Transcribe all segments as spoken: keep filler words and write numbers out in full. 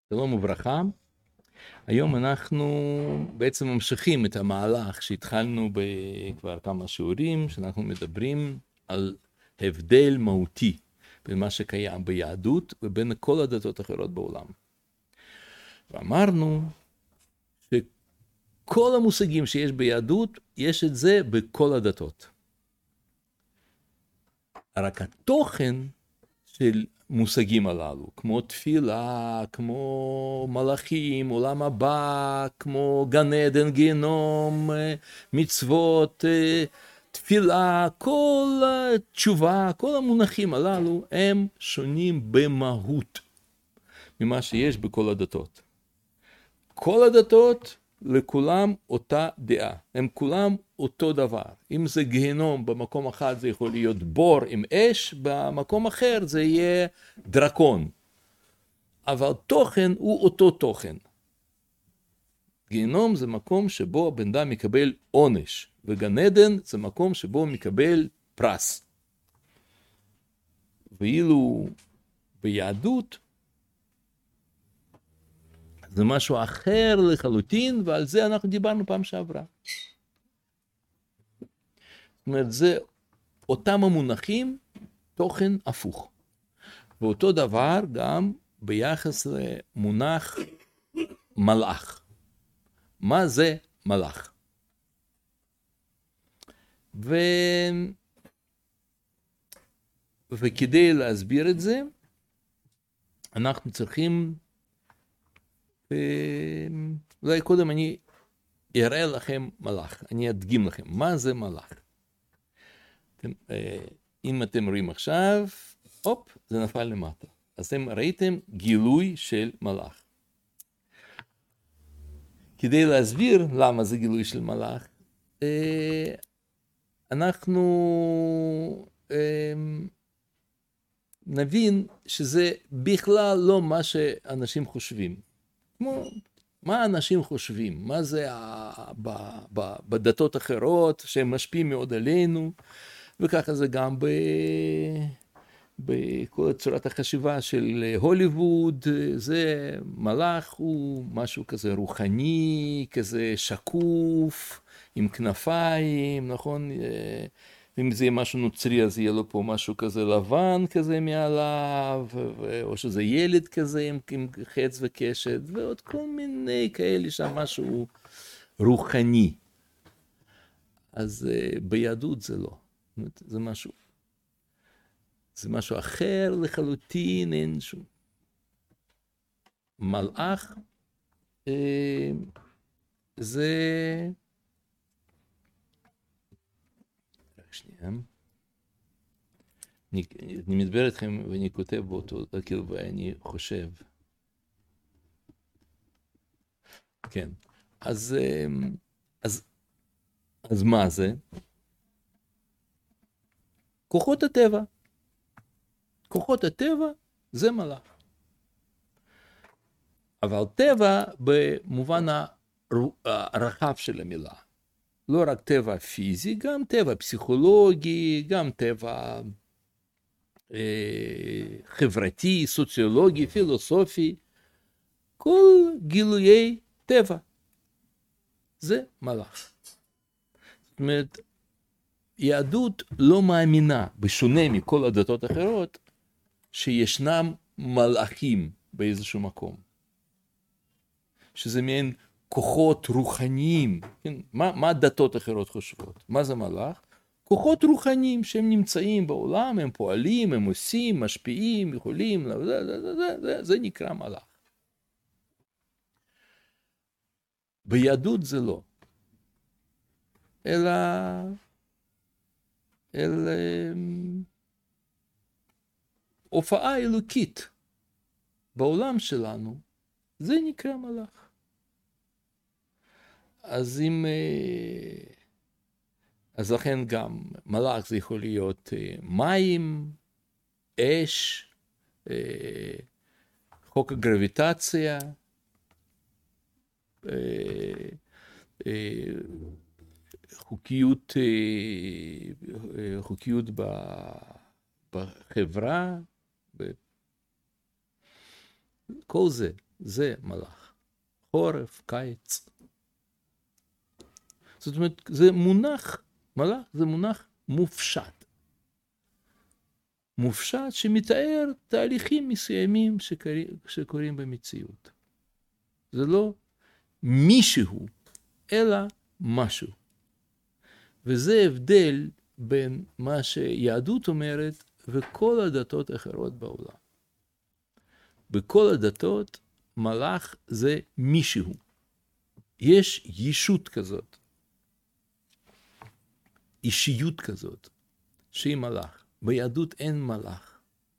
שלום וברכה. היום אנחנו בעצם ממשיכים את המהלך שהתחלנו בכבר כמה שיעורים, שאנחנו מדברים על הבדל מהותי בין מה שקיים ביהדות ובין כל הדתות האחרות בעולם. ואמרנו שכל המושגים שיש ביהדות, יש את זה בכל הדתות. רק התוכן של מושגים הללו, כמו תפילה, כמו מלאכים, עולם הבא, כמו גן עדן, גיהנום, מצוות, תפילה, כל התשובה, כל המונחים הללו הם שונים במהות ממה שיש בכל הדתות. כל הדתות לכולם אותה דעה, הם כולם אותו דבר. אם זה גיהנום, במקום אחד זה יכול להיות בור עם אש, במקום אחר זה יהיה דרקון. אבל תוכן הוא אותו תוכן. גיהנום זה מקום שבו הבן אדם מקבל עונש, וגן עדן זה מקום שבו הוא מקבל פרס. ואילו ביהדות זה משהו אחר לחלוטין, ועל זה אנחנו דיברנו פעם שעברה. זאת אומרת, זה אותם המונחים, תוכן הפוך. ואותו דבר גם ביחס למונח מלאך. מה זה מלאך? ו... וכדי להסביר את זה, אנחנו צריכים, אולי קודם אני אראה לכם מלאך, אני אדגים לכם, מה זה מלאך? אתם, אם אתם רואים עכשיו, הופ, זה נפל למטה. אז אתם ראיתם גילוי של מלאך. כדי להסביר למה זה גילוי של מלאך, אנחנו נבין שזה בכלל לא מה שאנשים חושבים. כמו, מה אנשים חושבים? מה זה בדתות אחרות שהם משפיעים מאוד עלינו, וככה זה גם ב... בכל צורת החשיבה של הוליווד, זה מלאך הוא משהו כזה רוחני, כזה שקוף, עם כנפיים, נכון? אם זה יהיה משהו נוצרי, אז יהיה לו פה משהו כזה לבן כזה מעליו, או שזה ילד כזה עם, עם חץ וקשת, ועוד כל מיני כאלה שם משהו רוחני. אז ביהדות זה לא. זה משהו, זה משהו אחר לחלוטין, אין שום. מלאך, זה... שנייה. אני, אני מדבר אתכם ואני כותב באותו, כאילו, ואני חושב. כן. אז, אז, אז מה זה? כוחות הטבע. כוחות הטבע זה מלאך. אבל טבע במובן הרחב של המילה. לא רק טבע פיזי, גם טבע פסיכולוגי, גם טבע אה, חברתי, סוציולוגי, פילוסופי, כל גילויי טבע. זה מלאך. זאת אומרת, יהדות לא מאמינה, בשונה מכל הדתות אחרות, שישנם מלאכים באיזשהו מקום. שזה מעין כוחות רוחניים. כן? מה, מה הדתות אחרות חושבות? מה זה מלאך? כוחות רוחניים שהם נמצאים בעולם, הם פועלים, הם עושים, משפיעים, יכולים, זה, זה, זה, זה, זה נקרא מלאך. ביהדות זה לא. אלא, אלא הופעה אלוקית בעולם שלנו, זה נקרא מלאך. אז אם, אז לכן גם מלאך זה יכול להיות מים, אש, חוק הגרביטציה, חוקיות, חוקיות בחברה, כל זה. זה מלאך. חורף, קיץ. זאת אומרת, זה מונח, מלאך זה מונח מופשט. מופשט שמתאר תהליכים מסוימים שקורים, שקורים במציאות. זה לא מישהו, אלא משהו. וזה הבדל בין מה שיהדות אומרת וכל הדתות האחרות בעולם. בכל הדתות מלאך זה מישהו. יש ישות כזאת. אישיות כזאת, שהיא מלאך. ביהדות אין מלאך.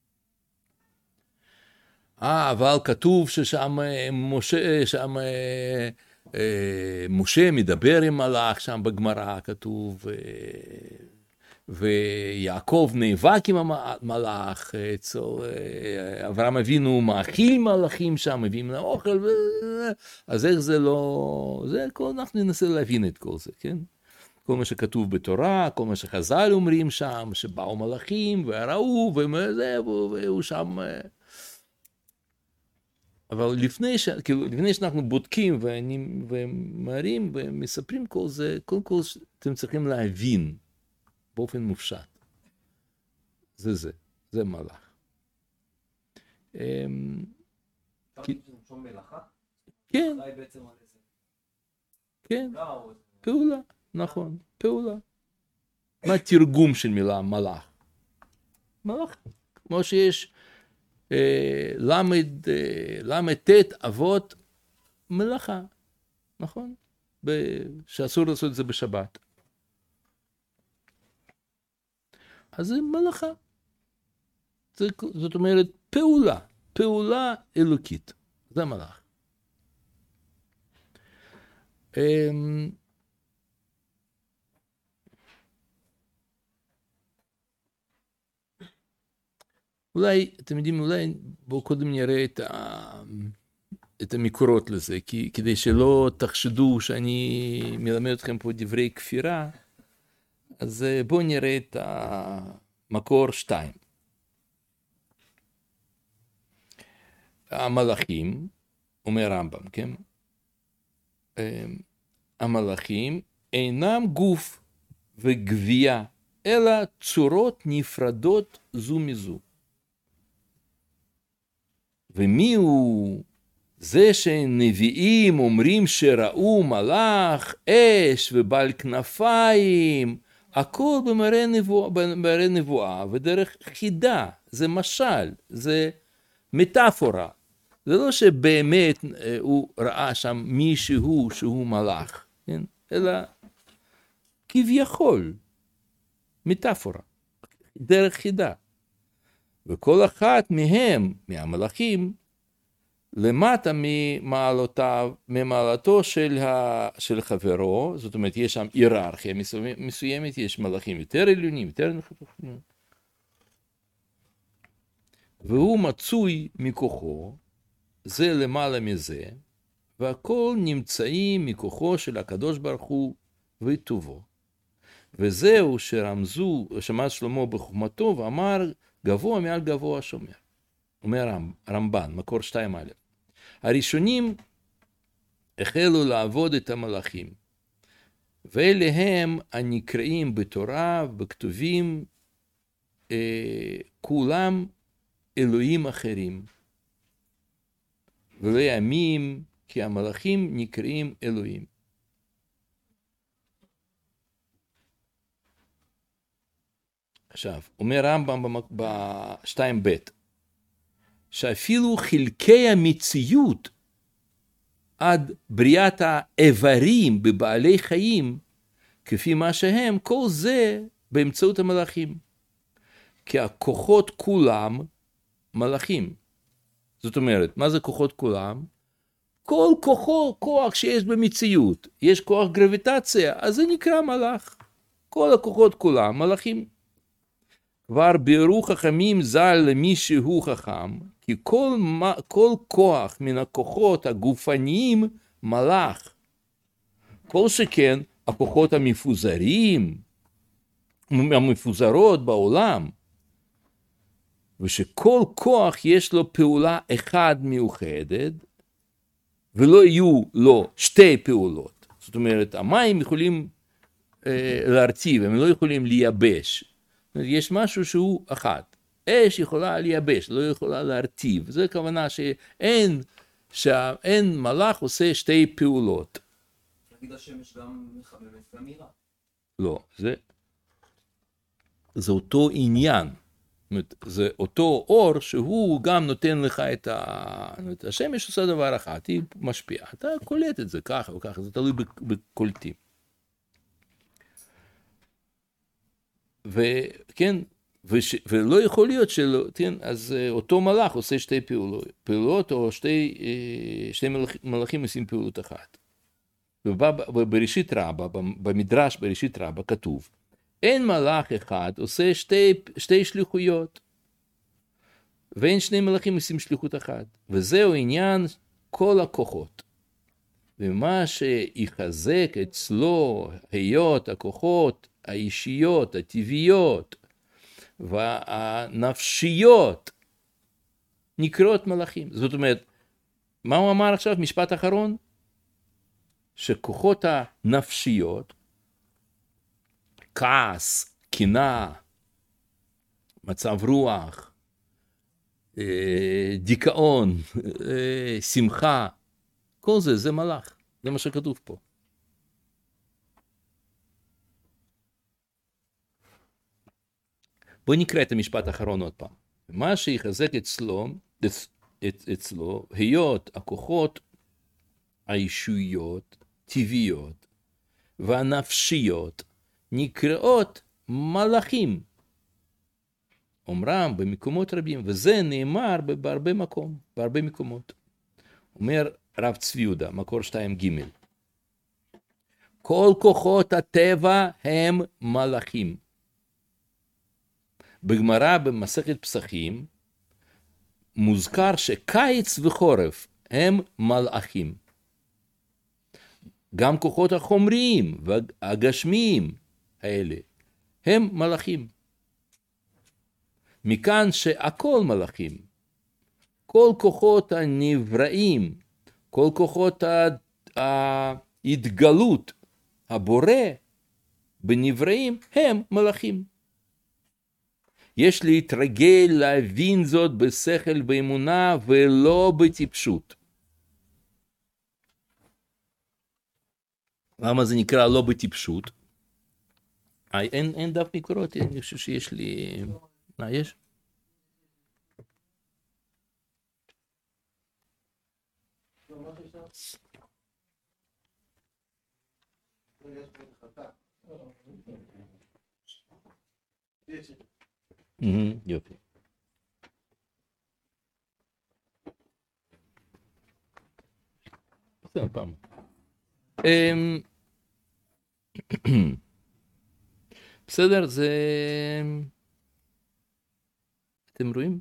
אה, אבל כתוב ששם משה, שם אה, משה מדבר עם מלאך, שם בגמרא כתוב, אה, ויעקב נאבק עם המלאך, צור, אה, אברהם אבינו מאכיל מלאכים שם, מביאים להם אוכל, ו... אז איך זה לא... זה כל, אנחנו ננסה להבין את כל זה, כן? כל מה שכתוב בתורה, כל מה שחז"ל אומרים שם, שבאו מלאכים וראו, וזה, והוא שם... אבל לפני, ש... כאילו, לפני שאנחנו בודקים ומראים ומספרים כל זה, קודם כל אתם צריכים להבין באופן מופשט. זה זה, זה מלאך. כן, כן, פעולה. נכון, פעולה. מה התרגום של מילה מלאך? מלאך, כמו שיש אה, למד, אה, למד תת אבות מלאכה, נכון? ב- שאסור לעשות את זה בשבת. אז זה מלאכה. זה, זאת אומרת פעולה, פעולה אלוקית. זה מלאך. אה, אולי, אתם יודעים, אולי בואו קודם נראה את, ה... את המקורות לזה, כי, כדי שלא תחשדו שאני מלמד אתכם פה דברי כפירה, אז בואו נראה את המקור שתיים. המלאכים, אומר רמב"ם, כן? המלאכים אינם גוף וגבייה, אלא צורות נפרדות זו מזו. ומי הוא זה שנביאים אומרים שראו מלאך, אש ובעל כנפיים, הכל במראה נבואה, במראה נבואה ודרך חידה, זה משל, זה מטאפורה. זה לא שבאמת הוא ראה שם מישהו שהוא מלאך, כן? אלא כביכול, מטאפורה, דרך חידה. וכל אחת מהם, מהמלאכים, למטה ממעלותיו, ממעלתו של, ה, של חברו, זאת אומרת, יש שם היררכיה מסוימת, יש מלאכים יותר עליונים, יותר נחותים. והוא מצוי מכוחו, זה למעלה מזה, והכל נמצאים מכוחו של הקדוש ברוך הוא וטובו. וזהו שרמזו, שמע שלמה בחוכמתו, ואמר, גבוה מעל גבוה שומר. אומר רמב"ן, מקור שתיים א'. הראשונים החלו לעבוד את המלאכים, ואלה הם הנקראים בתורה ובכתובים, אה, כולם אלוהים אחרים. ולימים, כי המלאכים נקראים אלוהים. עכשיו, אומר רמב"ם ב-שתיים ב' שאפילו חלקי המציאות עד בריאת האיברים בבעלי חיים, כפי מה שהם, כל זה באמצעות המלאכים. כי הכוחות כולם מלאכים. זאת אומרת, מה זה כוחות כולם? כל כוחו, כוח שיש במציאות. יש כוח גרביטציה, אז זה נקרא מלאך. כל הכוחות כולם מלאכים. כבר ביארו חכמים ז"ל למי שהוא חכם, כי כל, כל כוח מן הכוחות הגופניים מלאך. כל שכן הכוחות המפוזרים, המפוזרות בעולם, ושכל כוח יש לו פעולה אחד מיוחדת, ולא יהיו לו שתי פעולות. זאת אומרת, המים יכולים אה, להרטיב, הם לא יכולים לייבש. זאת אומרת, יש משהו שהוא אחד. אש יכולה לייבש, לא יכולה להרטיב. זו הכוונה שאין, שאין מלאך עושה שתי פעולות. נגיד השמש גם מחממת גמירה. לא, זה, זה אותו עניין. זאת אומרת, זה אותו אור שהוא גם נותן לך את ה... השמש עושה דבר אחד, היא משפיעה. אתה קולט את זה ככה וככה, זה תלוי בקולטים. וכן, וש... ולא יכול להיות שלא, כן, אז אותו מלאך עושה שתי פעולות, פעולות או שתי, שתי מלאכים, מלאכים עושים פעולות אחת. ובראשית רבה, במדרש בראשית רבה כתוב, אין מלאך אחד עושה שתי, שתי שליחויות, ואין שני מלאכים עושים שליחות אחת, וזהו עניין כל הכוחות. ומה שיחזק אצלו היות הכוחות האישיות, הטבעיות והנפשיות, נקראות מלאכים. זאת אומרת, מה הוא אמר עכשיו? משפט אחרון? שכוחות הנפשיות, כעס, קנאה, מצב רוח, דיכאון, שמחה, כל זה, זה מלאך. זה מה שכתוב פה. בואו נקרא את המשפט האחרון עוד פעם. מה שיחזק אצלו, אצלו, היות הכוחות האישויות, טבעיות והנפשיות, נקראות מלאכים. אומרם במקומות רבים, וזה נאמר בהרבה מקום, בהרבה מקומות. אומר רב צבי יהודה, מקור שתיים ג' כל כוחות הטבע הם מלאכים. בגמרא במסכת פסחים, מוזכר שקיץ וחורף הם מלאכים. גם כוחות החומריים והגשמיים האלה הם מלאכים. מכאן שהכל מלאכים. כל כוחות הנבראים, כל כוחות ההתגלות, הבורא בנבראים הם מלאכים. יש להתרגל להבין זאת בשכל באמונה ולא בטיפשות. למה זה נקרא לא בטיפשות? אין, אין דף מקורות, אני חושב שיש לי... מה יש? יופי. בסדר, פעם. בסדר, זה... אתם רואים?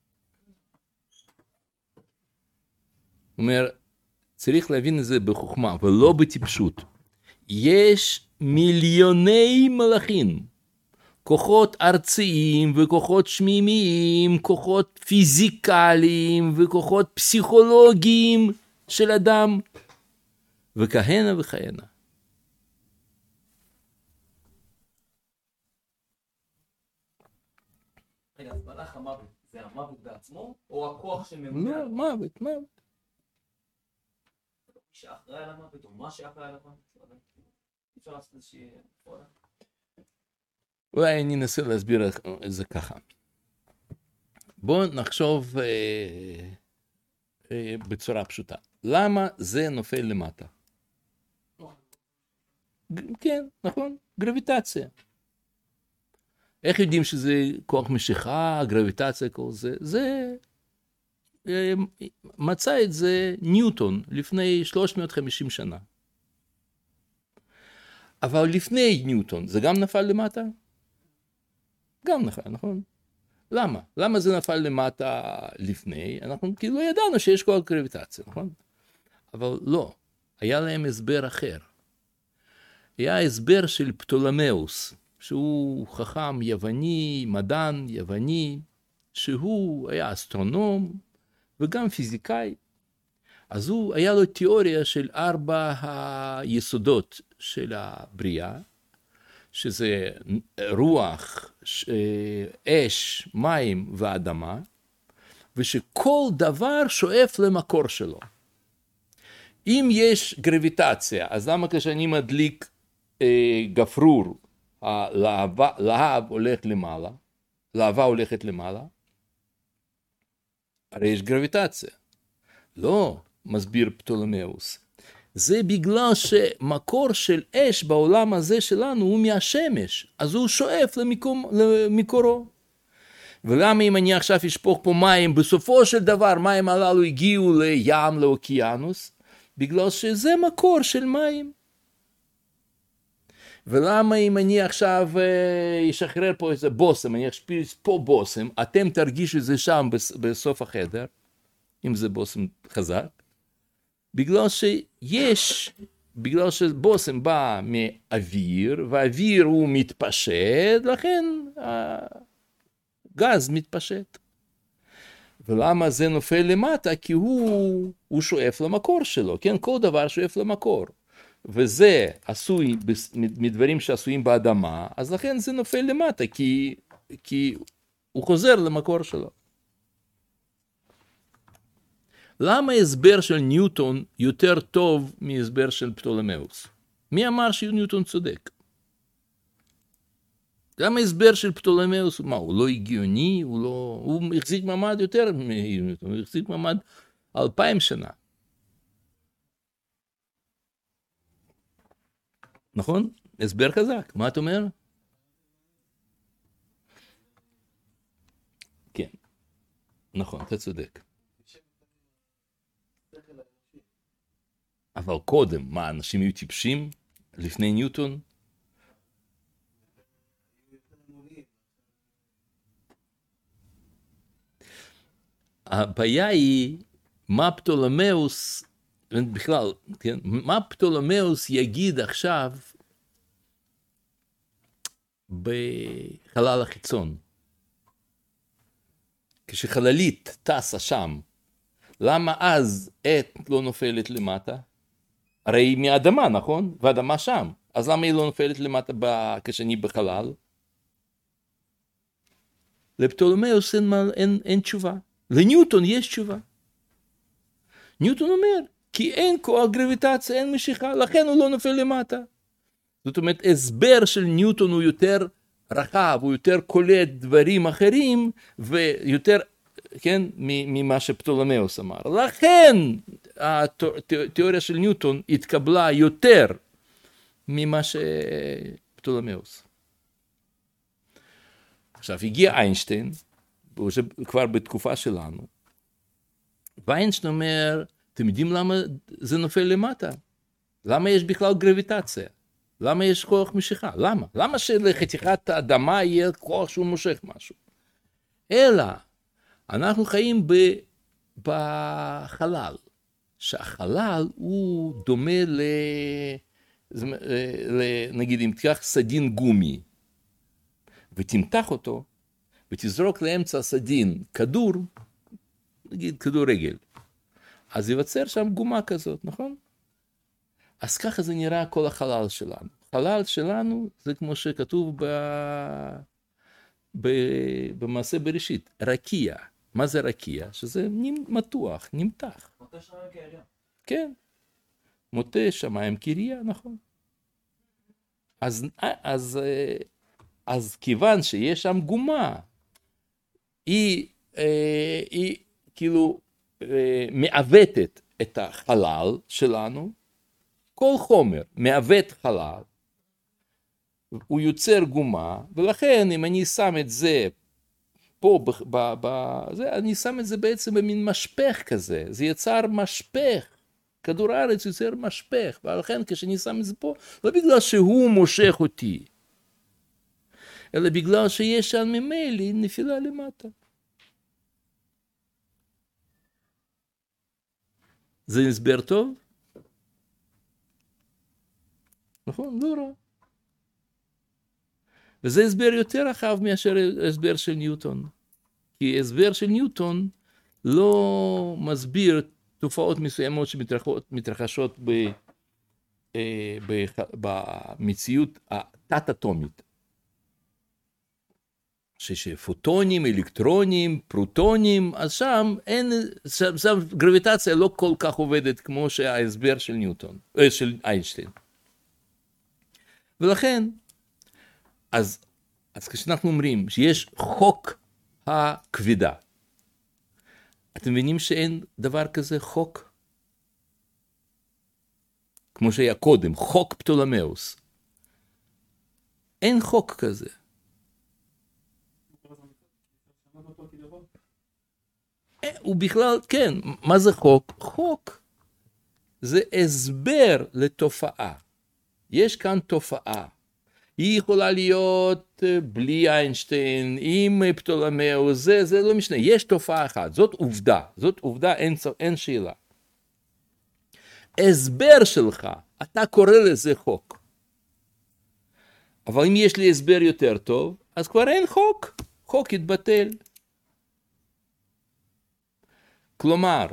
הוא אומר, צריך להבין את זה בחוכמה, ולא בטיפשות. יש מיליוני מלאכים, כוחות ארציים וכוחות שמימיים, כוחות פיזיקליים וכוחות פסיכולוגיים של אדם, וכהנה וכהנה. רגע, אז מלאך המוות, זה המוות בעצמו, או הכוח שממונה? לא, מוות, מוות. מי שאחראי על המוות, או מה שאחראי על המוות? אפשר לעשות איזושהי... אולי אני אנסה להסביר את זה ככה. בואו נחשוב אה, אה, בצורה פשוטה. למה זה נופל למטה? כן, נכון, גרביטציה. איך יודעים שזה כוח משיכה, גרביטציה, כל זה? זה, אה, מצא את זה ניוטון לפני שלוש מאות וחמישים שנה. אבל לפני ניוטון, זה גם נפל למטה? גם נפל, נכון? למה? למה זה נפל למטה לפני? אנחנו כאילו ידענו שיש כוח גרביטציה, נכון? אבל לא, היה להם הסבר אחר. היה הסבר של פטולמאוס, שהוא חכם יווני, מדען יווני, שהוא היה אסטרונום וגם פיזיקאי, אז הוא, היה לו תיאוריה של ארבע היסודות של הבריאה, שזה רוח, אש, מים ואדמה, ושכל דבר שואף למקור שלו. אם יש גרביטציה, אז למה כשאני מדליק אה, גפרור, הלהבה, להב הולך למעלה, להבה הולכת למעלה? הרי יש גרביטציה. לא, מסביר פטולמאוס. זה בגלל שמקור של אש בעולם הזה שלנו הוא מהשמש, אז הוא שואף למקום, למקורו. ולמה אם אני עכשיו אשפוך פה מים, בסופו של דבר מים הללו הגיעו לים, לאוקיינוס? בגלל שזה מקור של מים. ולמה אם אני עכשיו אשחרר פה איזה בוסם, אני אשפיץ פה בוסם, אתם תרגישו את זה שם בסוף החדר, אם זה בוסם חזק, בגלל שיש, בגלל שבוסם בא מאוויר, והאוויר הוא מתפשט, לכן הגז מתפשט. ולמה זה נופל למטה? כי הוא, הוא שואף למקור שלו, כן? כל דבר שואף למקור. וזה עשוי מדברים שעשויים באדמה, אז לכן זה נופל למטה, כי, כי הוא חוזר למקור שלו. למה הסבר של ניוטון יותר טוב מהסבר של פטולמאוס? מי אמר שניוטון צודק? למה הסבר של פטולמאוס, מה, הוא לא הגיוני, הוא לא, הוא החזיק מעמד יותר מניוטון, הוא החזיק מעמד אלפיים שנה. נכון? הסבר חזק, מה אתה אומר? כן, נכון, אתה צודק. אבל קודם, מה, אנשים היו טיפשים לפני ניוטון? הבעיה היא, מה פטולמאוס, בכלל, כן, מה פטולמאוס יגיד עכשיו בחלל החיצון? כשחללית טסה שם, למה אז עת לא נופלת למטה? הרי היא מהאדמה, נכון? והאדמה שם. אז למה היא לא נופלת למטה כשאני בחלל? לפטולמאוס אין, אין, אין תשובה. לניוטון יש תשובה. ניוטון אומר, כי אין כוח גרביטציה, אין משיכה, לכן הוא לא נופל למטה. זאת אומרת, הסבר של ניוטון הוא יותר רחב, הוא יותר קולט דברים אחרים, ויותר, כן, ממה שפטולמאוס אמר. לכן, התיאוריה של ניוטון התקבלה יותר ממה שפטולמאוס. עכשיו, הגיע איינשטיין, כבר בתקופה שלנו, ואיינשטיין אומר, אתם יודעים למה זה נופל למטה? למה יש בכלל גרביטציה? למה יש כוח משיכה? למה? למה שלחתיכת האדמה יהיה כוח שהוא מושך משהו? אלא, אנחנו חיים ב, בחלל, שהחלל הוא דומה ל... ל... נגיד, אם תיקח סדין גומי, ותמתח אותו, ותזרוק לאמצע הסדין כדור, נגיד כדור רגל, אז ייווצר שם גומה כזאת, נכון? אז ככה זה נראה כל החלל שלנו. החלל שלנו זה כמו שכתוב ב... ב... במעשה בראשית, רקיע. מה זה רקיע? שזה מתוח, נמתח. מוטה שמיים כעירייה. כן. מוטה שמיים כעירייה, נכון. אז, אז, אז כיוון שיש שם גומה, היא, היא כאילו מעוותת את החלל שלנו, כל חומר מעוות חלל, הוא יוצר גומה, ולכן אם אני שם את זה פה, ב, ב, זה, אני שם את זה בעצם במין משפך כזה, זה יצר משפך, כדור הארץ יוצר משפך, ולכן כשאני שם את זה פה, לא בגלל שהוא מושך אותי, אלא בגלל שיש שם ממילא נפילה למטה. זה הסבר טוב? נכון? לא רע. וזה הסבר יותר רחב מאשר הסבר של ניוטון. כי הסבר של ניוטון לא מסביר תופעות מסוימות שמתרחשות ב, אה, ב, במציאות התת-אטומית. שפוטונים, אלקטרונים, פרוטונים, אז שם אין, שם, שם גרביטציה לא כל כך עובדת כמו שההסבר של ניוטון, אה, של איינשטיין. ולכן, אז, אז כשאנחנו אומרים שיש חוק הכבידה, אתם מבינים שאין דבר כזה חוק? כמו שהיה קודם, חוק פטולמאוס. אין חוק כזה. הוא בכלל, כן, מה זה חוק? חוק זה הסבר לתופעה. יש כאן תופעה. היא יכולה להיות בלי איינשטיין, עם פטולמאוס, זה, זה לא משנה. יש תופעה אחת, זאת עובדה. זאת עובדה, אין, אין שאלה. הסבר שלך, אתה קורא לזה חוק. אבל אם יש לי הסבר יותר טוב, אז כבר אין חוק. חוק יתבטל. כלומר,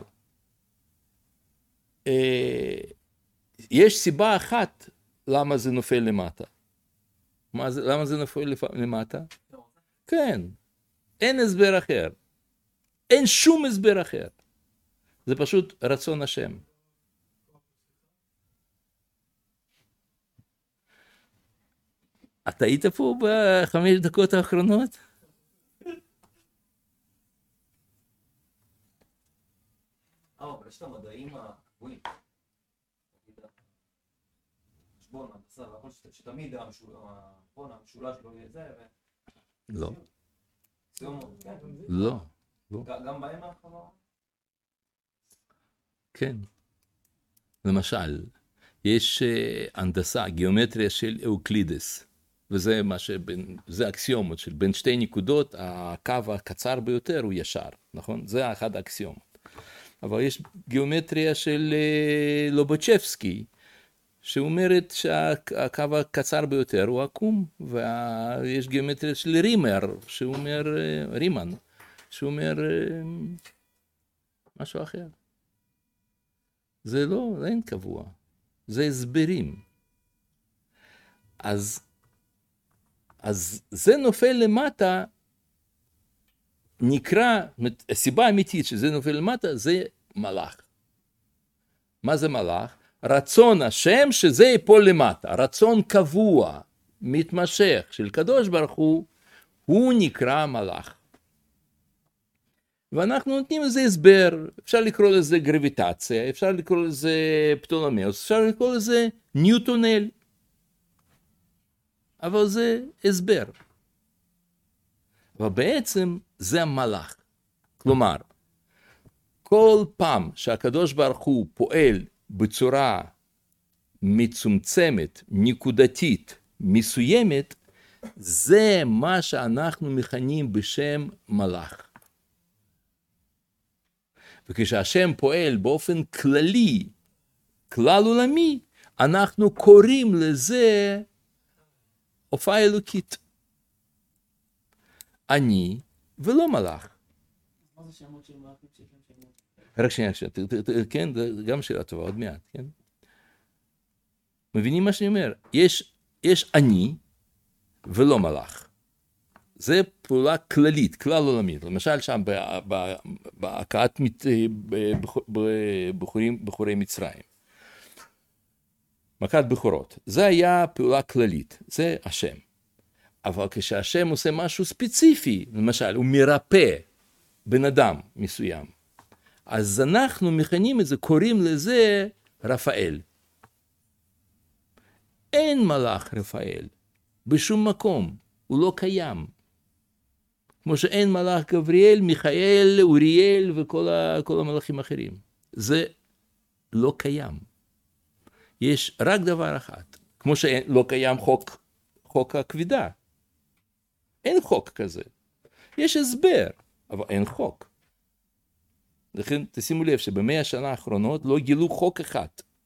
אה, יש סיבה אחת למה זה נופל למטה. מה זה, למה זה נופל למטה? כן, אין הסבר אחר. אין שום הסבר אחר. זה פשוט רצון השם. אתה היית פה בחמש דקות האחרונות? אה, אבל יש את המדעים הקבועים. חשבון, הנדסה, והכל שתמיד המשולש לא יהיה זה, ו... לא. סיומות, כן. לא. גם בהם האחרונה? כן. למשל, יש הנדסה, גיאומטריה של אוקלידס, וזה מה שבין, זה אקסיומות של בין שתי נקודות, הקו הקצר ביותר הוא ישר, נכון? זה אחד האקסיומות. אבל יש גיאומטריה של לובוצ'בסקי, שאומרת שהקו הקצר ביותר הוא עקום, ויש גיאומטריה של רימר, שאומר, רימן, שאומר משהו אחר. זה לא, אין קבוע. זה הסברים. אז, אז זה נופל למטה, נקרא, הסיבה האמיתית שזה נופל למטה, זה מלאך. מה זה מלאך? רצון השם שזה ייפול למטה, רצון קבוע, מתמשך של קדוש ברוך הוא, הוא נקרא מלאך. ואנחנו נותנים לזה הסבר, אפשר לקרוא לזה גרביטציה, אפשר לקרוא לזה פטולמאוס, אפשר לקרוא לזה ניוטונל. אבל זה הסבר. אבל בעצם זה המלאך. כלומר, כל פעם שהקדוש ברוך הוא פועל בצורה מצומצמת, נקודתית, מסוימת, זה מה שאנחנו מכנים בשם מלאך. וכשהשם פועל באופן כללי, כלל עולמי, אנחנו קוראים לזה הופעה אלוקית. אני ולא מלאך. מה זה שמות של מלאכים שיש להם שמות? רק שנייה, כן, גם שאלה טובה, עוד מעט, כן? מבינים מה שאני אומר? יש, יש אני ולא מלאך. זה פעולה כללית, כלל עולמית. למשל שם בהכאת בחורים, בחורי מצרים. מכת בחורות. זה היה פעולה כללית, זה השם. אבל כשהשם עושה משהו ספציפי, למשל, הוא מרפא בן אדם מסוים, אז אנחנו מכנים את זה, קוראים לזה רפאל. אין מלאך רפאל, בשום מקום, הוא לא קיים. כמו שאין מלאך גבריאל, מיכאל, אוריאל וכל ה, כל המלאכים האחרים. זה לא קיים. יש רק דבר אחד, כמו שלא קיים חוק, חוק הכבידה. אין חוק כזה. יש הסבר, אבל אין חוק. לכן תשימו לב שבמאה השנה האחרונות לא גילו חוק אחד.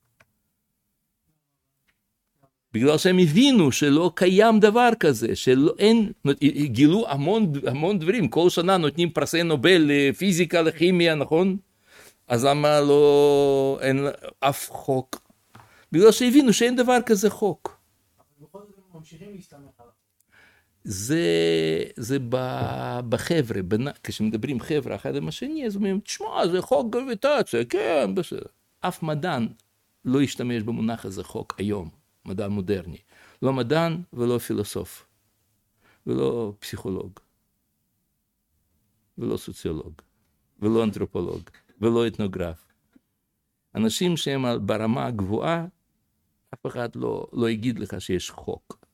בגלל שהם הבינו שלא קיים דבר כזה, שלא אין, גילו המון, המון דברים, כל שנה נותנים פרסי נובל לפיזיקה, לכימיה, נכון? אז למה לא, אין אף חוק? בגלל שהבינו שאין דבר כזה חוק. אבל בכל זאת הם ממשיכים להסתמך עליו. זה, זה ב- בחבר'ה, בנ- כשמדברים חבר'ה אחד עם השני, אז אומרים, תשמע, זה חוק גרביטציה, כן, בסדר. אף מדען לא ישתמש במונח הזה חוק היום, מדען מודרני. לא מדען ולא פילוסוף, ולא פסיכולוג, ולא סוציולוג, ולא אנתרופולוג, ולא אתנוגרף. אנשים שהם ברמה הגבוהה, אף אחד לא, לא יגיד לך שיש חוק.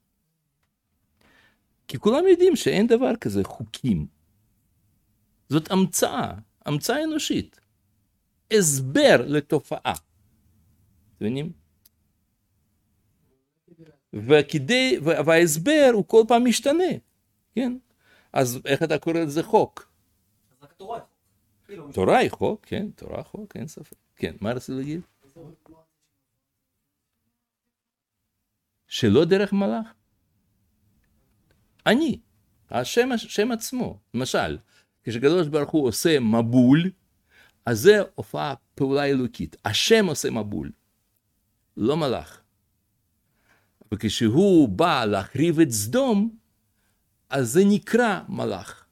כי כולם יודעים שאין דבר כזה חוקים. זאת המצאה, המצאה אנושית. הסבר לתופעה. אתם מבינים? וכדי, וההסבר הוא כל פעם משתנה. כן? אז איך אתה קורא לזה חוק? אז רק תורה. כאילו, תורה היא חוק, כן, תורה חוק, אין ספק. כן, מה רצית להגיד? שלא דרך מלאך? אני, השם, השם עצמו. למשל, כשקדוש ברוך הוא עושה מבול, אז זה הופעה פעולה אלוקית. השם עושה מבול, לא מלאך. וכשהוא בא להחריב את סדום, אז זה נקרא מלאך.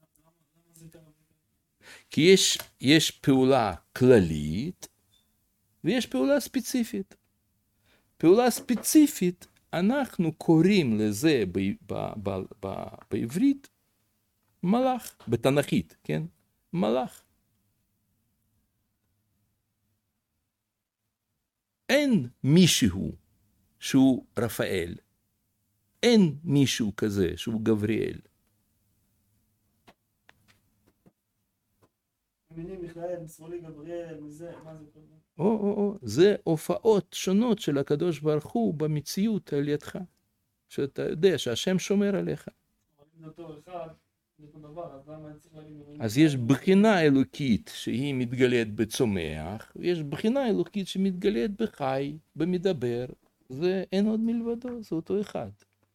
כי יש, יש פעולה כללית, ויש פעולה ספציפית. פעולה ספציפית, אנחנו קוראים לזה ב, ב, ב, ב, בעברית מלאך, בתנ"כית, כן? מלאך. אין מישהו שהוא רפאל. אין מישהו כזה שהוא גבריאל. מיני מיכאל, שמאלי גבריאל, מזה, מה זה כל זה? או, או, או, זה הופעות שונות של הקדוש ברוך הוא במציאות על ידך. שאתה יודע שהשם שומר עליך. אבל אם זה אותו אחד, זה אותו דבר, אז למה אני צריך להגיד... אז יש בחינה אלוקית שהיא מתגלית בצומח, ויש בחינה אלוקית שמתגלית בחי, במדבר. זה אין עוד מלבדו, זה אותו אחד.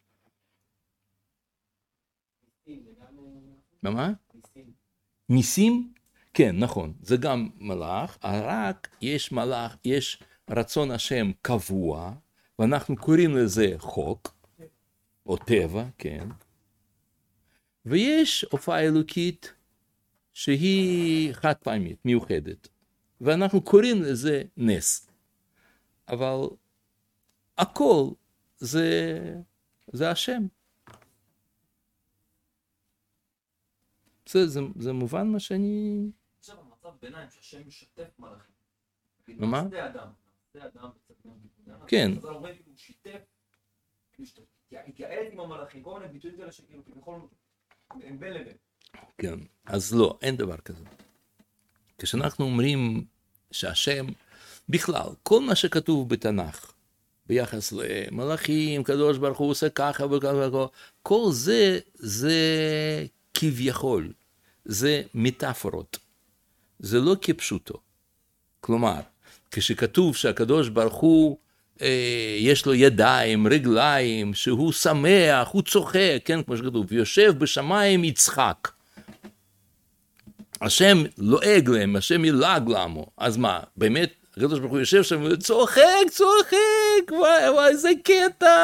מה מה? ניסים? כן, נכון, זה גם מלאך, רק יש מלאך, יש רצון השם קבוע, ואנחנו קוראים לזה חוק, או טבע, כן. ויש הופעה אלוקית שהיא חד פעמית, מיוחדת, ואנחנו קוראים לזה נס. אבל הכל זה, זה השם. זה, זה, זה מובן מה שאני... עכשיו המצב ביניים שהשם משתף מלאכים. מה? זה אדם. זה אדם בצד. כן. אז הוא שיתף, התייעד עם המלאכים, כל מיני ביטויים כאלה שכאילו כביכול הם בין לבין. כן, אז לא, אין דבר כזה. כשאנחנו אומרים שהשם, בכלל, כל מה שכתוב בתנ"ך, ביחס למלאכים, קדוש ברוך הוא עושה ככה וככה וככה, כל זה, זה כביכול, זה מטאפורות, זה לא כפשוטו. כלומר, כשכתוב שהקדוש ברוך הוא, אה, יש לו ידיים, רגליים, שהוא שמח, הוא צוחק, כן, כמו שכתוב, יושב בשמיים יצחק. השם לועג להם, השם ילעג למו, אז מה, באמת, הקדוש ברוך הוא יושב שם וצוחק, צוחק, וואי, וואי, איזה קטע.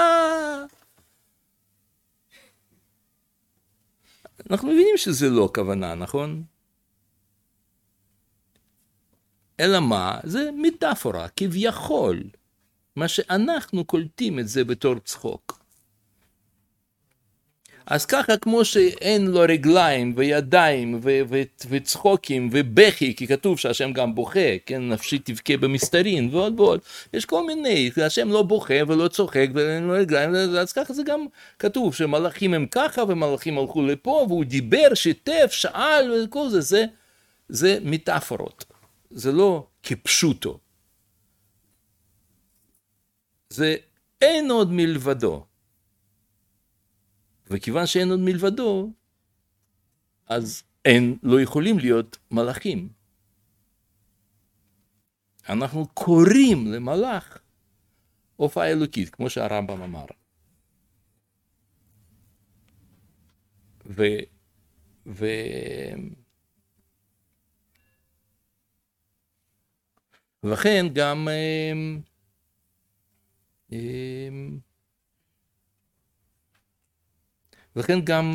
אנחנו מבינים שזה לא כוונה, נכון? אלא מה? זה מטאפורה, כביכול. מה שאנחנו קולטים את זה בתור צחוק. אז ככה כמו שאין לו רגליים וידיים ו- ו- וצחוקים ובכי, כי כתוב שהשם גם בוכה, כן, נפשי תבכה במסתרין ועוד ועוד. יש כל מיני, השם לא בוכה ולא צוחק ואין לו רגליים, אז ככה זה גם כתוב שמלאכים הם ככה ומלאכים הלכו לפה והוא דיבר, שיתף, שאל וכל זה, זה, זה מטאפורות. זה לא כפשוטו. זה אין עוד מלבדו. וכיוון שאין עוד מלבדו, אז אין, לא יכולים להיות מלאכים. אנחנו קוראים למלאך הופעה אלוקית, כמו שהרמב"ם אמר. ו... ו... ולכן גם ולכן גם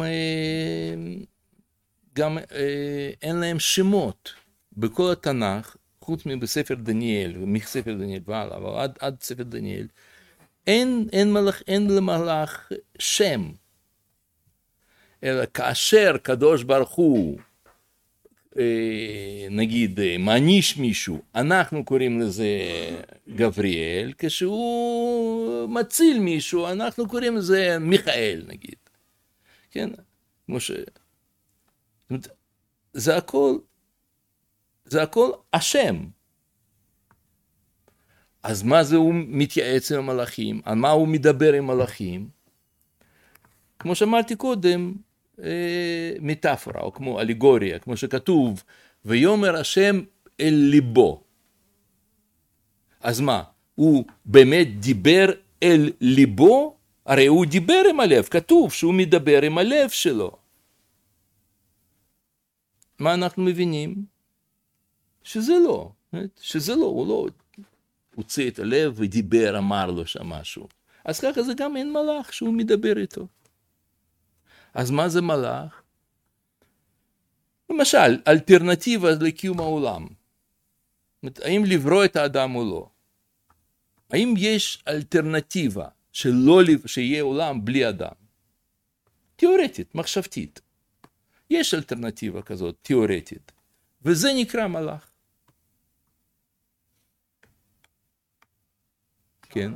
גם אין להם שמות בכל התנ"ך, חוץ מבספר דניאל, ומספר דניאל והלאה, אבל עד, עד ספר דניאל, אין, אין, מלאך, אין למלאך שם, אלא כאשר קדוש ברוך הוא, נגיד, מעניש מישהו, אנחנו קוראים לזה גבריאל, כשהוא מציל מישהו, אנחנו קוראים לזה מיכאל, נגיד. כן? כמו ש... זה הכל, זה הכל השם. אז מה זה הוא מתייעץ עם המלאכים? על מה הוא מדבר עם מלאכים? כמו שאמרתי קודם, מטאפורה, או כמו אליגוריה, כמו שכתוב, ויאמר השם אל ליבו. אז מה? הוא באמת דיבר אל ליבו? הרי הוא דיבר עם הלב, כתוב שהוא מדבר עם הלב שלו. מה אנחנו מבינים? שזה לא, שזה לא, הוא לא הוציא את הלב ודיבר, אמר לו שם משהו. אז ככה זה גם אין מלאך שהוא מדבר איתו. אז מה זה מלאך? למשל, אלטרנטיבה לקיום העולם. האם לברוא את האדם או לא? האם יש אלטרנטיבה שלא, שיהיה עולם בלי אדם? תיאורטית, מחשבתית. יש אלטרנטיבה כזאת, תיאורטית. וזה נקרא מלאך. כן.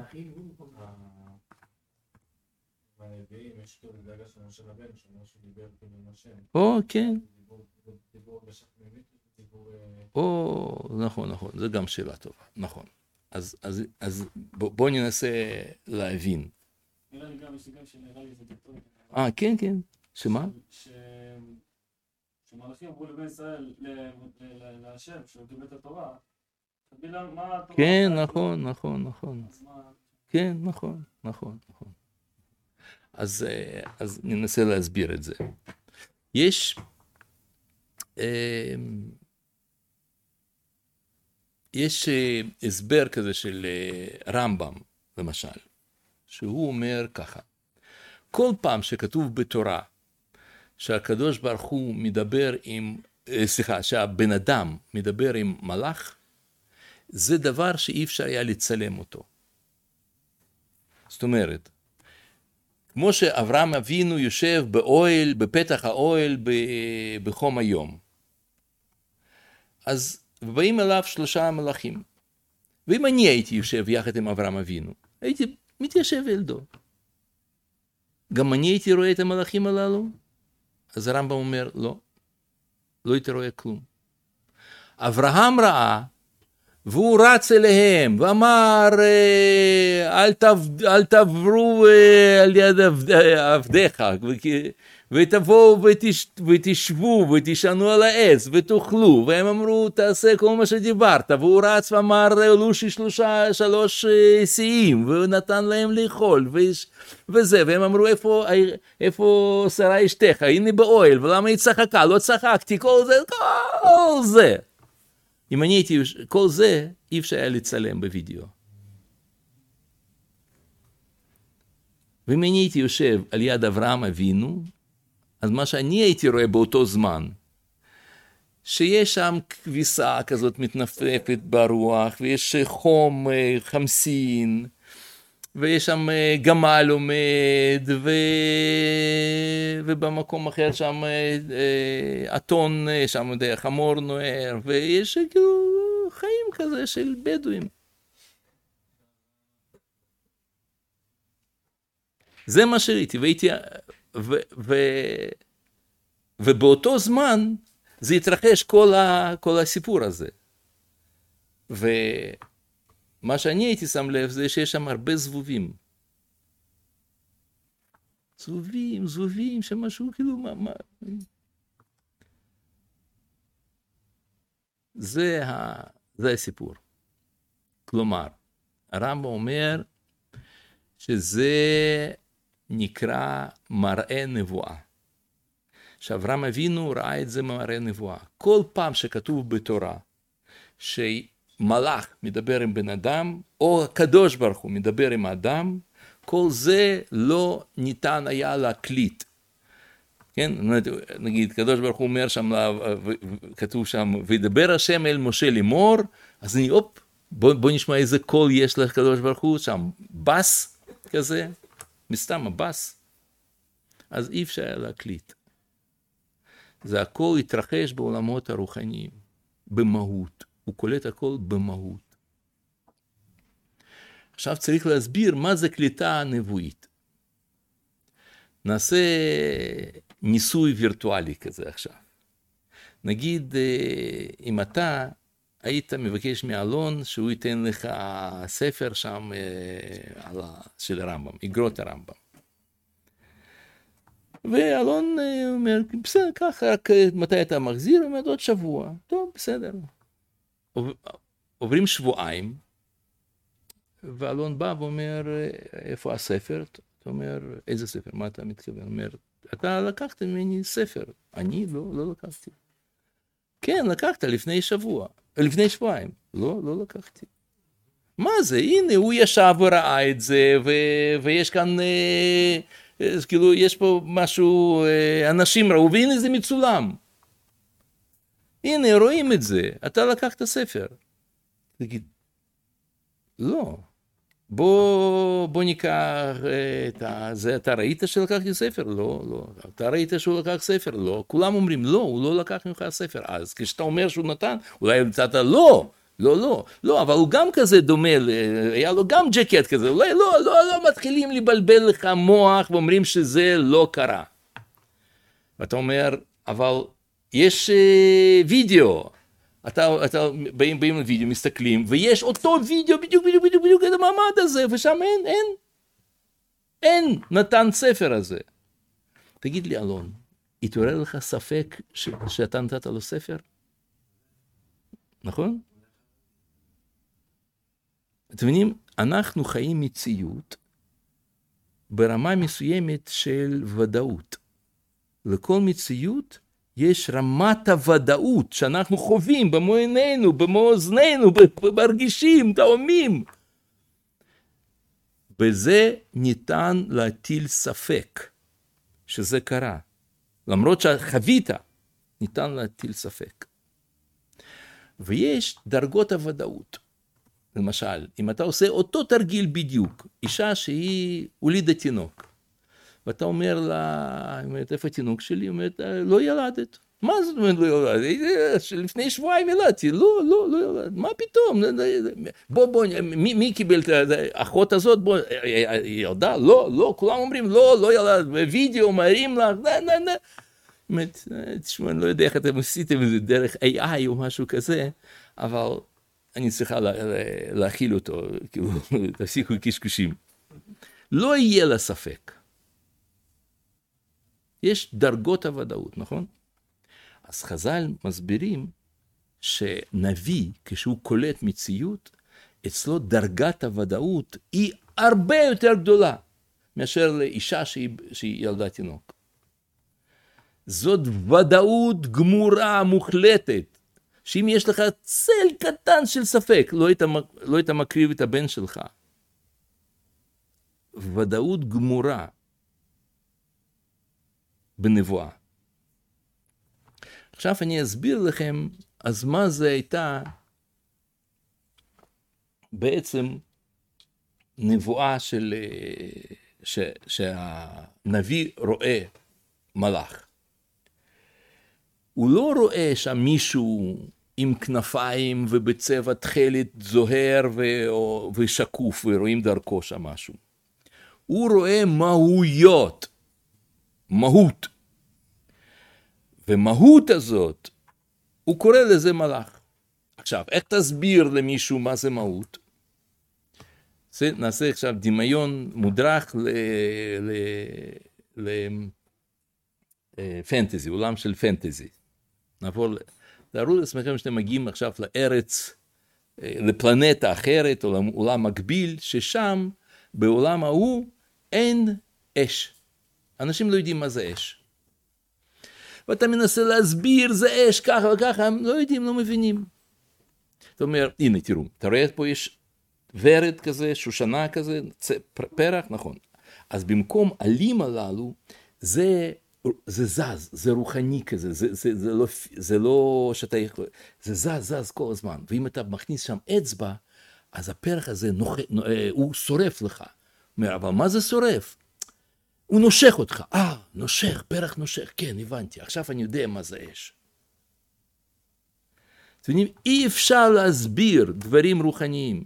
או, כן. או, נכון, נכון. זה גם שאלה טובה. נכון. אז, אז, אז בוא ננסה להבין. נראה לי גם, יש לי גם שנראה לי זה דוקטור. אה, כן, כן. שמה? שמלאכים אמרו לבן ישראל, להשם, שהוא קיבל את התורה, מה התורה? כן, נכון, נכון, נכון. כן, נכון, נכון, נכון. אז, אז ננסה להסביר את זה. יש, יש הסבר כזה של רמב"ם, למשל, שהוא אומר ככה, כל פעם שכתוב בתורה, שהקדוש ברוך הוא מדבר עם, סליחה, שהבן אדם מדבר עם מלאך, זה דבר שאי אפשר היה לצלם אותו. זאת אומרת, כמו שאברהם אבינו יושב באוהל, בפתח האוהל בחום היום. אז באים אליו שלושה מלאכים. ואם אני הייתי יושב יחד עם אברהם אבינו, הייתי מתיישב ילדו. גם אני הייתי רואה את המלאכים הללו? אז הרמב"ם אומר, לא, לא הייתי רואה כלום. אברהם ראה, והוא רץ אליהם, ואמר, אל, תב, אל תעברו על יד עבדיך, ותבואו ותש, ותשבו ותשענו על העץ ותאכלו, והם אמרו, תעשה כל מה שדיברת, והוא רץ ואמר, לושי שלושה, שלוש שיאים, ונתן להם לאכול, ויש, וזה, והם אמרו, איפה, איפה שרה אשתך, הנה באוהל, ולמה היא צחקה, לא צחקתי, כל זה, כל זה. אם אני הייתי, כל זה אי אפשר היה לצלם בווידאו. ואם אני הייתי יושב על יד אברהם אבינו, אז מה שאני הייתי רואה באותו זמן, שיש שם כביסה כזאת מתנפפת ברוח, ויש חום חמסין, ויש שם גמל עומד, ו... ובמקום אחר שם אתון, שם חמור נוער, ויש כאילו חיים כזה של בדואים. זה מה שראיתי, והייתי, ו... ו... ובאותו זמן זה התרחש כל, ה... כל הסיפור הזה. ו... מה שאני הייתי שם לב זה שיש שם הרבה זבובים. זבובים, זבובים, שמשהו כאילו מה... מה... זה, ה... זה הסיפור. כלומר, הרמב"ם אומר שזה נקרא מראה נבואה. שאברהם אבינו ראה את זה מראה נבואה. כל פעם שכתוב בתורה ש... מלאך מדבר עם בן אדם, או הקדוש ברוך הוא מדבר עם האדם, כל זה לא ניתן היה להקליט. כן? נגיד, הקדוש ברוך הוא אומר שם, כתוב שם, וידבר השם אל משה לאמור, אז אני, אופ, בוא, בוא נשמע איזה קול יש לקדוש ברוך הוא, שם בס כזה, מסתם הבס, אז אי אפשר להקליט. זה הכל התרחש בעולמות הרוחניים, במהות, הוא קולט הכל במהות. עכשיו צריך להסביר מה זה קליטה נבואית. נעשה ניסוי וירטואלי כזה עכשיו. נגיד, אם אתה היית מבקש מאלון שהוא ייתן לך ספר שם של הרמב"ם, אגרות הרמב"ם. ואלון אומר, בסדר, ככה, רק מתי אתה מחזיר? הוא אומר, עוד שבוע. טוב, בסדר. עוברים שבועיים, ואלון בא ואומר, איפה הספר? אתה אומר, איזה ספר? מה אתה מתכוון? הוא אומר, אתה לקחת ממני ספר. אני לא, לא לקחתי. כן, לקחת לפני שבוע, לפני שבועיים. לא, לא לקחתי. מה זה? הנה, הוא ישב וראה את זה, ו- ויש כאן, אה, אה, כאילו, יש פה משהו, אה, אנשים ראו, והנה זה מצולם. הנה, רואים את זה. אתה לקחת ספר. תגיד, לא. בוא, בוא ניקח את זה, אתה ראית שלקחתי ספר? לא, לא. אתה ראית שהוא לקח ספר? לא. כולם אומרים, לא, הוא לא לקח ממך ספר. אז כשאתה אומר שהוא נתן, אולי נתת, לא, לא, לא, לא, אבל הוא גם כזה דומה, היה לו גם ג'קט כזה, אולי לא, לא, לא, מתחילים לבלבל לך מוח, ואומרים שזה לא קרה. ואתה אומר, אבל יש וידאו, אתה, אתה, באים, באים לוידאו, מסתכלים, ויש אותו וידאו, בדיוק, בדיוק, בדיוק, בדיוק, את המעמד הזה, ושם אין, אין, אין, נתן ספר הזה. תגיד לי, אלון, התעורר לך ספק ש, שאתה נתת לו ספר? נכון? אתם מבינים, אנחנו חיים מציאות ברמה מסוימת של ודאות. לכל מציאות, יש רמת הוודאות שאנחנו חווים במו עינינו, במו אוזנינו, ברגישים, תאומים. בזה ניתן להטיל ספק שזה קרה. למרות שחווית, ניתן להטיל ספק. ויש דרגות הוודאות. למשל, אם אתה עושה אותו תרגיל בדיוק, אישה שהיא הולידה תינוק, ואתה אומר לה, אומרת, איפה התינוק שלי? אומרת, לא ילדת. מה זאת אומרת לא ילדת? לפני שבועיים ילדתי. לא, לא, לא ילדת. מה פתאום? בוא, בוא, מי, מי קיבל את האחות הזאת? בוא, היא ילדה? לא, לא, כולם אומרים, לא, לא ילדת. בווידאו מראים לך, נה, נה, נה. אומרת, תשמע, אני לא יודע איך אתם עשיתם את זה דרך איי איי או משהו כזה, אבל אני צריכה לה, להכיל אותו, כאילו, תפסיקו קשקושים. לא יהיה לה ספק. יש דרגות הוודאות, נכון? אז חז"ל מסבירים שנביא, כשהוא קולט מציאות, אצלו דרגת הוודאות היא הרבה יותר גדולה מאשר לאישה שהיא, שהיא ילדה תינוק. זאת ודאות גמורה מוחלטת, שאם יש לך צל קטן של ספק, לא היית, לא היית מקריב את הבן שלך. ודאות גמורה בנבואה. עכשיו אני אסביר לכם, אז מה זה הייתה בעצם נבואה של, ש, שהנביא רואה מלאך. הוא לא רואה שם מישהו עם כנפיים ובצבע תכלת זוהר ו, ושקוף ורואים דרכו שם משהו. הוא רואה מהויות. מהות. ומהות הזאת, הוא קורא לזה מלאך. עכשיו, איך תסביר למישהו מה זה מהות? נעשה עכשיו דמיון מודרך לפנטזי, עולם של פנטזי. נעבור, תארו לעצמכם שאתם מגיעים עכשיו לארץ, לפלנטה אחרת, או לעולם מקביל, ששם, בעולם ההוא, אין אש. אנשים לא יודעים מה זה אש. ואתה מנסה להסביר, זה אש, ככה וככה, הם לא יודעים, לא מבינים. אתה אומר, הנה תראו, אתה רואה פה יש ורד כזה, שושנה כזה, פרח, נכון. אז במקום עלים הללו, זה, זה זז, זה רוחני כזה, זה, זה, זה, לא, זה לא שאתה יכול, זה זז, זז כל הזמן. ואם אתה מכניס שם אצבע, אז הפרח הזה נוח, הוא שורף לך. אומר, אבל מה זה שורף? הוא נושך אותך. אה, נושך, פרח נושך, כן, הבנתי. עכשיו אני יודע מה זה אש. אי אפשר להסביר דברים רוחניים.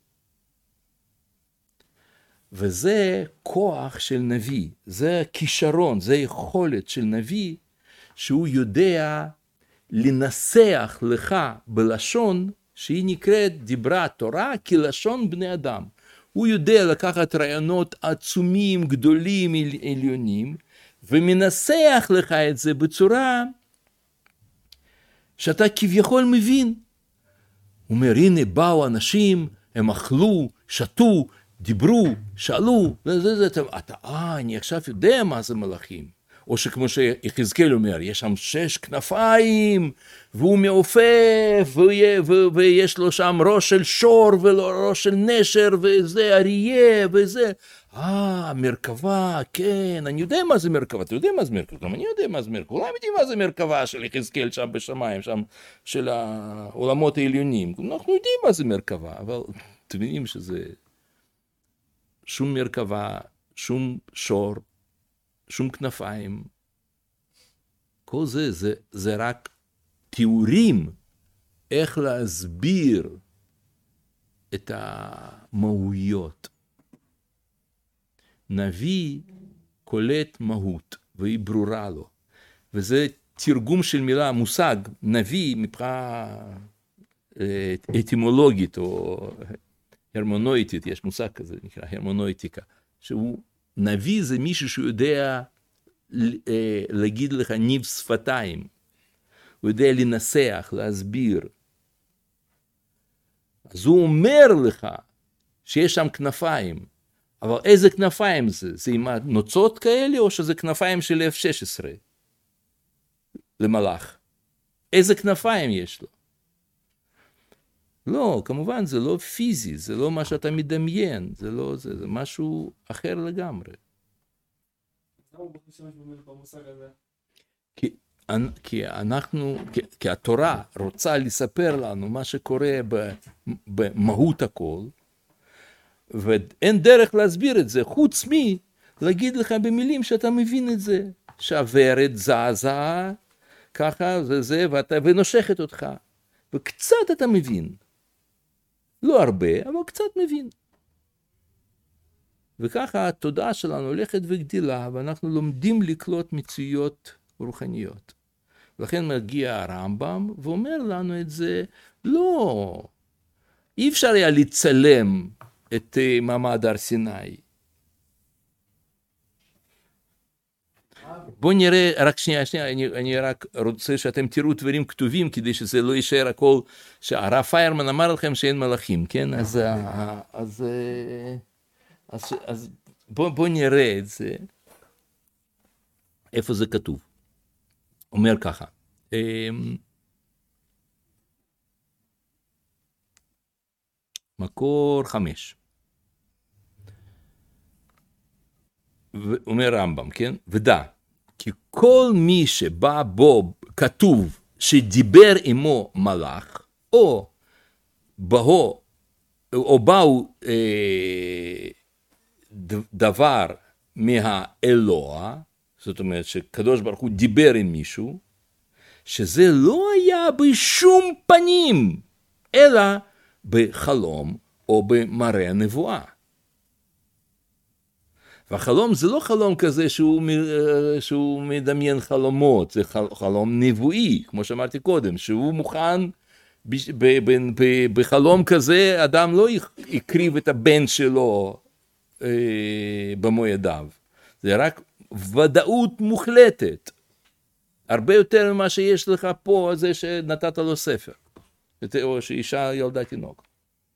וזה כוח של נביא, זה כישרון, זה יכולת של נביא, שהוא יודע לנסח לך בלשון, שהיא נקראת דיברה תורה כלשון בני אדם. הוא יודע לקחת רעיונות עצומים, גדולים, עליונים, ומנסח לך את זה בצורה שאתה כביכול מבין. הוא אומר, הנה באו אנשים, הם אכלו, שתו, דיברו, שאלו, וזה, זה, אתה, אה, אני עכשיו יודע מה זה מלאכים. או שכמו שיחזקאל אומר, יש שם שש כנפיים, והוא מעופף, ויש לו שם ראש של שור, וראש של נשר, וזה אריה, וזה. אה, מרכבה, כן, אני יודע מה זה מרכבה, אתה יודע מה זה מרכבה, גם אני יודע מה זה מרכבה, אולי יודעים מה זה מרכבה של יחזקאל שם בשמיים, שם של העולמות העליונים, אנחנו יודעים מה זה מרכבה, אבל אתם יודעים שזה שום מרכבה, שום שור, שום כנפיים, כל זה, זה, זה רק תיאורים איך להסביר את המהויות. נביא קולט מהות, והיא ברורה לו. וזה תרגום של מילה, מושג, נביא, מבחינה אטימולוגית או הרמונויטית, יש מושג כזה, נקרא הרמונויטיקה, שהוא נביא זה מישהו שיודע להגיד לך ניב שפתיים, הוא יודע לנסח, להסביר. אז הוא אומר לך שיש שם כנפיים, אבל איזה כנפיים זה? זה עם הנוצות כאלה או שזה כנפיים של אף שש עשרה למלאך? איזה כנפיים יש לו? לא, כמובן זה לא פיזי, זה לא מה שאתה מדמיין, זה לא זה, זה משהו אחר לגמרי. כי, כי אנחנו, כי, כי התורה רוצה לספר לנו מה שקורה במהות הכל, ואין דרך להסביר את זה, חוץ מי להגיד לך במילים שאתה מבין את זה, שהוורד זזה, ככה וזה, ואתה, ונושכת אותך, וקצת אתה מבין. לא הרבה, אבל קצת מבין. וככה התודעה שלנו הולכת וגדילה, ואנחנו לומדים לקלוט מציאויות רוחניות. לכן מגיע הרמב"ם ואומר לנו את זה, לא, אי אפשר היה לצלם את מעמד הר סיני. בואו נראה, רק שנייה, שנייה, אני, אני רק רוצה שאתם תראו דברים כתובים, כדי שזה לא יישאר הכל, שהרב פיירמן אמר לכם שאין מלאכים, כן? אז, אז, אז, אז בואו בוא נראה את זה, איפה זה כתוב. אומר ככה, מקור חמש. אומר רמב"ם, כן? ודע, כי כל מי שבא בו כתוב שדיבר עמו מלאך, או באו, או באו אה, דבר מהאלוה, זאת אומרת שקדוש ברוך הוא דיבר עם מישהו, שזה לא היה בשום פנים, אלא בחלום או במראה נבואה. והחלום זה לא חלום כזה שהוא, שהוא מדמיין חלומות, זה חלום נבואי, כמו שאמרתי קודם, שהוא מוכן, ב, ב, ב, ב, בחלום כזה אדם לא יקריב את הבן שלו אה, במועדיו. זה רק ודאות מוחלטת, הרבה יותר ממה שיש לך פה, זה שנתת לו ספר, או שאישה ילדה תינוק.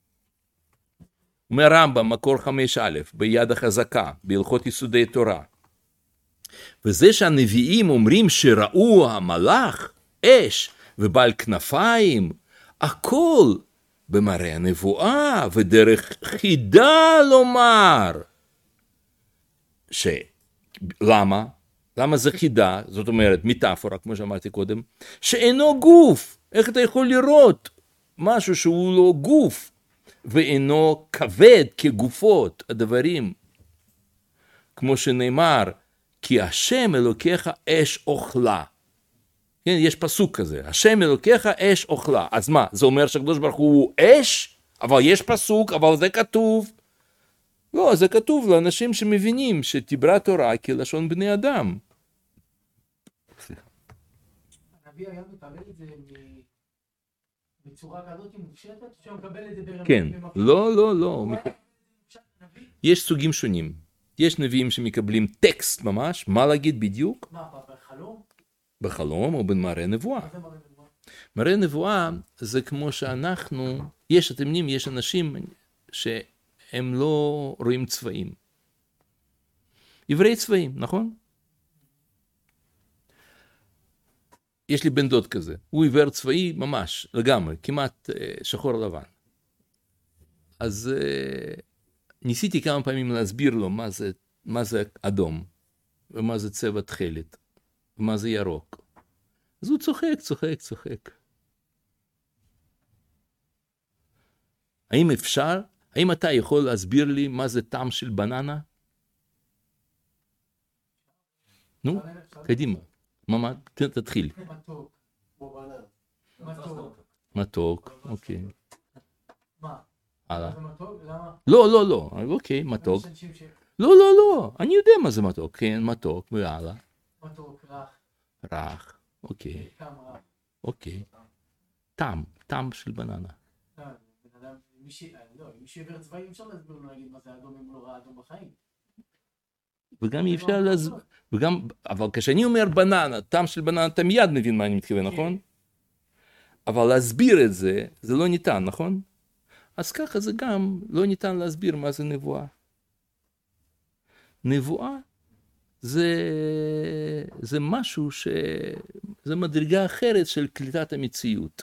אומר רמב"ם, מקור חמש א', ביד החזקה, בהלכות יסודי תורה. וזה שהנביאים אומרים שראו המלאך, אש ובעל כנפיים, הכל במראה הנבואה, ודרך חידה לומר. ש... למה? למה זה חידה? זאת אומרת, מטאפורה, כמו שאמרתי קודם, שאינו גוף. איך אתה יכול לראות משהו שהוא לא גוף, ואינו כבד כגופות, הדברים? כמו שנאמר, כי השם אלוקיך אש אוכלה. כן, יש פסוק כזה, השם אלוקיך אש אוכלה. אז מה, זה אומר שהקדוש ברוך הוא אש? אבל יש פסוק, אבל זה כתוב. לא, זה כתוב לאנשים שמבינים שתברא תורה כלשון בני אדם. הנביא היה מקבל את זה בצורה כזאת מופשטת, שהוא מקבל את זה ברמז. כן, לא, לא, לא. יש סוגים שונים. יש נביאים שמקבלים טקסט ממש, מה להגיד בדיוק? מה, בחלום? בחלום או במראה נבואה. מה זה מראה נבואה? מראה נבואה זה כמו שאנחנו, יש, אתם יודעים, יש אנשים שהם לא רואים צבעים. עיוורי צבעים, נכון? יש לי בן דוד כזה, הוא עיוור צבעי ממש, לגמרי, כמעט שחור לבן. אז ניסיתי כמה פעמים להסביר לו מה זה, מה זה אדום, ומה זה צבע תכלת, ומה זה ירוק. אז הוא צוחק, צוחק, צוחק. האם אפשר, האם אתה יכול להסביר לי מה זה טעם של בננה? נו, קדימה. מה, תתחיל. מתוק. מתוק. מתוק, אוקיי. מה? הלאה. זה מתוק? למה? לא, לא, לא, אוקיי, מתוק. לא, לא, לא, אני יודע מה זה מתוק, כן, מתוק, והלאה. מתוק, רך. רך, אוקיי, טעם רך. אוקיי. טעם, טעם של בננה. לא, בן אדם, מי ש... לא, מי שעיוור צבעים אפשר להסביר לו להגיד מה זה אדום אם הוא לא ראה אדום בחיים. וגם אי אפשר להסביר, וגם, אבל כשאני אומר בננה, טעם של בננה, אתה מיד מבין מה אני מתכוון, נכון? אבל להסביר את זה, זה לא ניתן, נכון? אז ככה זה גם לא ניתן להסביר מה זה נבואה. נבואה זה, זה משהו ש... זה מדרגה אחרת של קליטת המציאות.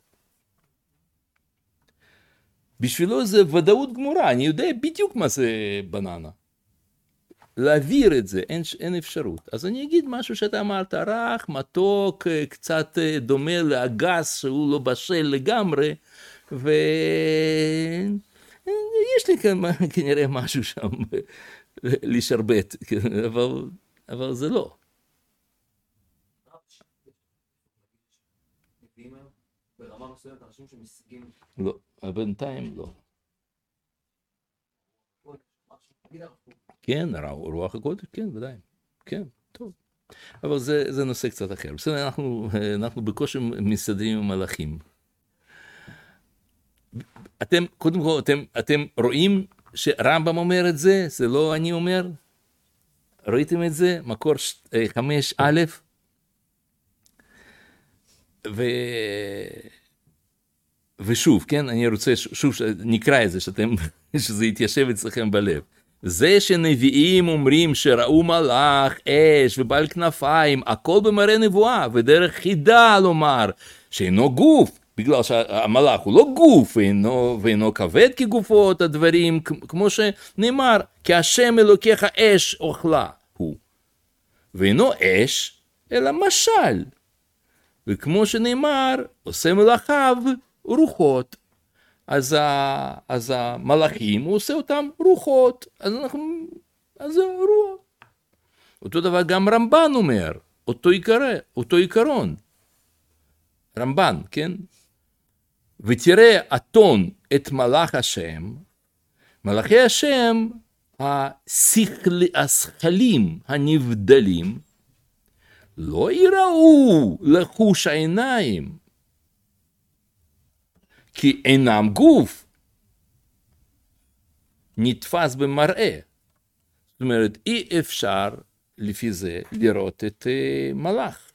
בשבילו זה ודאות גמורה, אני יודע בדיוק מה זה בננה. להעביר את זה, אין, אין אפשרות. אז אני אגיד משהו שאתה אמרת, רך, מתוק, קצת דומה לאגס שהוא לא בשל לגמרי, ויש לי כנראה משהו שם לשרבט, אבל, אבל זה לא. ברמה מסוימת אנשים שמשיגים... לא, בינתיים לא. כן, רוח הקודש, כן, ודאי. כן, טוב. אבל זה, זה נושא קצת אחר. בסדר, אנחנו, אנחנו בקושי מסתדרים עם מלאכים. אתם, קודם כל, אתם, אתם רואים שרמב"ם אומר את זה? זה לא אני אומר? ראיתם את זה? מקור חמש א', ו... ושוב, כן, אני רוצה שוב נקרא את זה, שאתם, שזה יתיישב אצלכם בלב. זה שנביאים אומרים שראו מלאך, אש ובעל כנפיים, הכל במראה נבואה, ודרך חידה לומר שאינו גוף, בגלל שהמלאך הוא לא גוף, ואינו, ואינו כבד כגופות הדברים, כמו שנאמר, כי השם אלוקיך אש אוכלה הוא. ואינו אש, אלא משל. וכמו שנאמר, עושה מלאכיו רוחות. אז, ה, אז המלאכים, הוא עושה אותם רוחות. אז אנחנו, אז זה רוח. אותו דבר גם רמב"ן אומר, אותו עיקרה, אותו עיקרון. רמב"ן, כן? ותראה אתון את מלאך השם, מלאכי השם, השכלים הנבדלים, לא יראו לחוש העיניים, כי אינם גוף, נתפס במראה. זאת אומרת, אי אפשר לפי זה לראות את מלאך.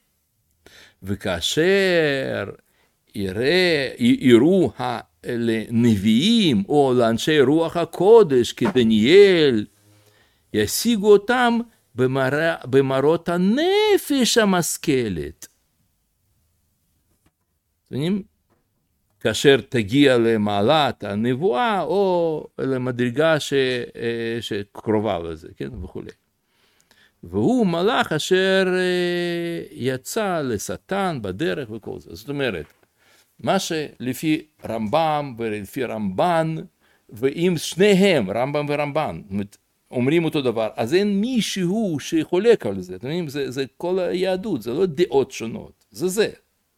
וכאשר יראה, יראו לנביאים או לאנשי רוח הקודש כדניאל, ישיגו אותם במרא, במראות הנפש המשכלת. כאשר תגיע למעלת הנבואה, או למדרגה ש, שקרובה לזה, כן, וכו'. והוא מלאך אשר יצא לשטן בדרך וכל זה. זאת אומרת, מה שלפי רמב"ם ולפי רמב"ן, ואם שניהם, רמב"ם ורמב"ן, אומרים אותו דבר, אז אין מישהו שחולק על זה. אתם יודעים, זה, זה כל היהדות, זה לא דעות שונות, זה זה.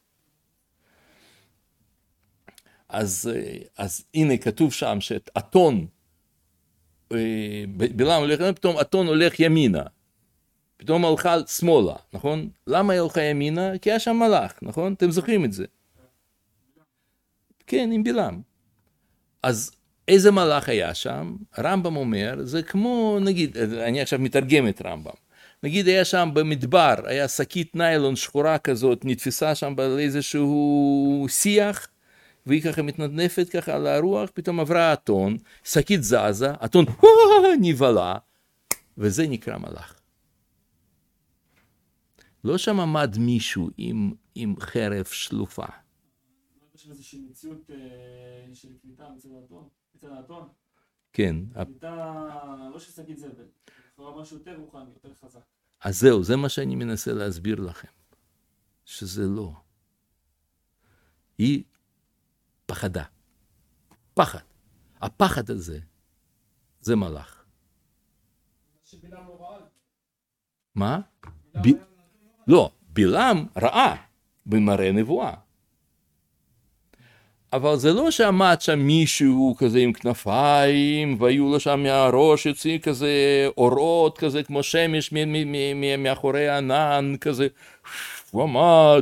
אז, אז הנה כתוב שם שאתון, בלעם הולך, פתאום אתון הולך ימינה, פתאום הלכה שמאלה, נכון? למה היא הלכה ימינה? כי היה שם מלאך, נכון? אתם זוכרים את זה? כן, עם בלעם. אז איזה מלאך היה שם? רמב"ם אומר, זה כמו, נגיד, אני עכשיו מתרגם את רמב"ם, נגיד היה שם במדבר, היה שקית ניילון שחורה כזאת, נתפסה שם באיזשהו שיח, והיא ככה מתנדנפת ככה על הרוח, פתאום עברה אתון, שקית זזה, אתון נבלה, וזה נקרא מלאך. לא שם עמד מישהו עם, עם חרב שלופה. יש איזושהי מציאות של קליטה אצל האתון. כן. קליטה לא ששקית זבל, זה משהו יותר רוחני, יותר חזק. אז זהו, זה מה שאני מנסה להסביר לכם. שזה לא. היא פחדה. פחד. הפחד הזה, זה מלאך. שבלעם לא ראה. מה? ב... לא, בלעם ראה במראה נבואה. אבל זה לא שעמד שם מישהו כזה עם כנפיים, והיו לו שם מהראש יוצאים כזה אורות, כזה כמו שמש מאחורי הענן, כזה, הוא עמד.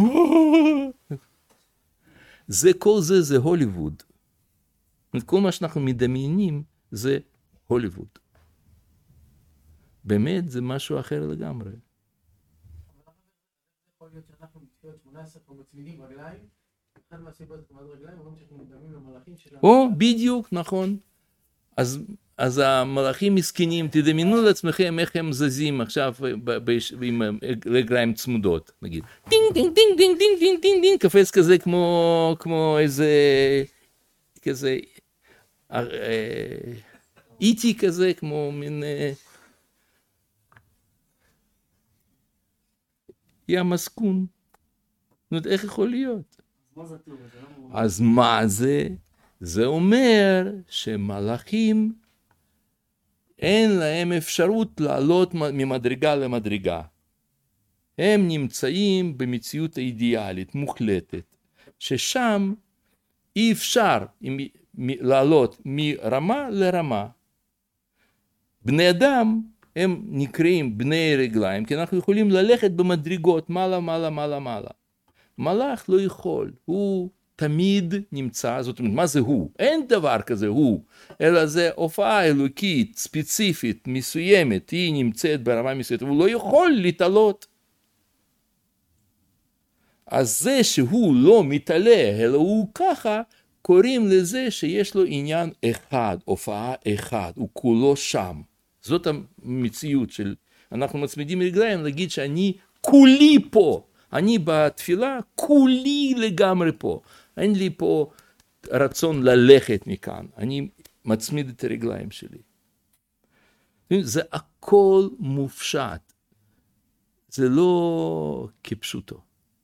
זה, כל זה זה הוליווד. כל מה שאנחנו מדמיינים זה הוליווד. באמת זה משהו אחר לגמרי. יכול להיות שאנחנו בתפילת שמונה עשרה פה מצמידים רגליים, אחד מהסיבות כמעט רגליים, אומרים שאנחנו מדמים למלאכים שלנו. או, בדיוק, נכון. אז, אז המלאכים מסכנים, תדמיינו לעצמכם איך הם זזים עכשיו עם רגליים צמודות, נגיד. דינג, דינג, דינג, דינג, דינג, דינג, דינג, דינג, קפץ כזה כמו, כמו איזה, כזה, איטי כזה, כמו מין, יא מסכון. זאת אומרת, איך יכול להיות? אז מה זה? זה אומר שמלאכים אין להם אפשרות לעלות ממדרגה למדרגה. הם נמצאים במציאות האידיאלית, מוחלטת, ששם אי אפשר לעלות מרמה לרמה. בני אדם הם נקראים בני רגליים, כי אנחנו יכולים ללכת במדרגות מעלה, מעלה, מעלה, מעלה. מלאך לא יכול, הוא תמיד נמצא, זאת אומרת, מה זה הוא? אין דבר כזה הוא, אלא זה הופעה אלוקית, ספציפית, מסוימת, היא נמצאת ברמה מסוימת, הוא לא יכול להתעלות. אז זה שהוא לא מתעלה, אלא הוא ככה, קוראים לזה שיש לו עניין אחד, הופעה אחד, הוא כולו שם. זאת המציאות של, אנחנו מצמידים רגליים להגיד שאני כולי פה. אני בתפילה כולי לגמרי פה. אין לי פה רצון ללכת מכאן. אני מצמיד את הרגליים שלי. זה הכל מופשט. זה לא כפשוטו.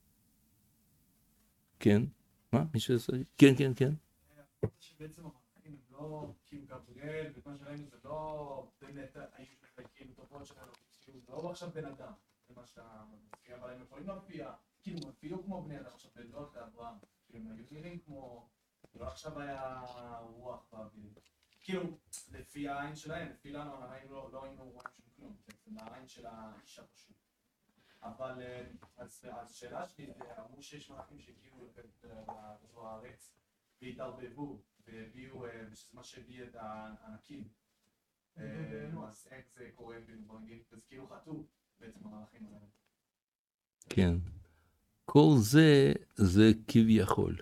כן? מה? מי שזה? כן, כן, כן. שבעצם המחקים לא, כאילו גבריאל, ומה שראינו זה לא באמת האיש מחלקים תופעות שלנו, זה לא עכשיו בן אדם. זה מה שאתה מזכיר, אבל הם יכולים להופיע, כאילו הם אפילו כמו בני אדם, עכשיו בדעות לאברהם, כאילו הם היו נראים כמו, לא עכשיו היה רוח באוויר, כאילו לפי העין שלהם, לפי לנו, העין לא היינו רואים שום כלום, זה העין של האישה פשוט. אבל אז השאלה שלי, אמרו שיש מלאכים שהגיעו לכדור הארץ והתערבבו והביאו, ושזה מה שהביא את הענקים. אז איך זה קורה, אז כאילו חטאו בעצם המלאכים האלה. כן. כל זה, זה כביכול.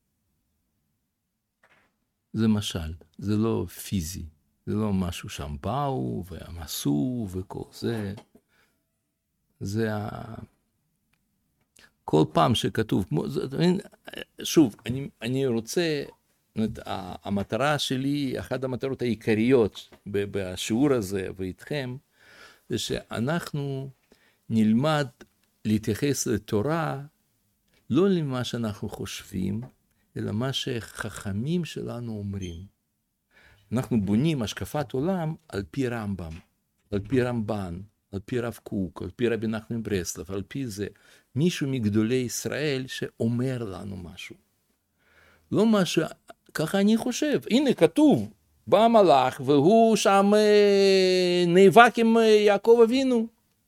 זה משל, זה לא פיזי. זה לא משהו שם באו והם עשו וכל זה. זה ה... כל פעם שכתוב, כמו, זה, שוב, אני, אני רוצה, המטרה שלי, אחת המטרות העיקריות בשיעור הזה ואיתכם, זה שאנחנו נלמד להתייחס לתורה, לא למה שאנחנו חושבים, אלא מה שחכמים שלנו אומרים. אנחנו בונים השקפת עולם על פי רמב"ם, על פי רמב"ן, על פי רב קוק, על פי רבי נחמן מברסלב, על פי זה, מישהו מגדולי ישראל שאומר לנו משהו. לא מה ש... ככה אני חושב. הנה כתוב, בא המלאך והוא שם אה, נאבק עם אה, יעקב אבינו.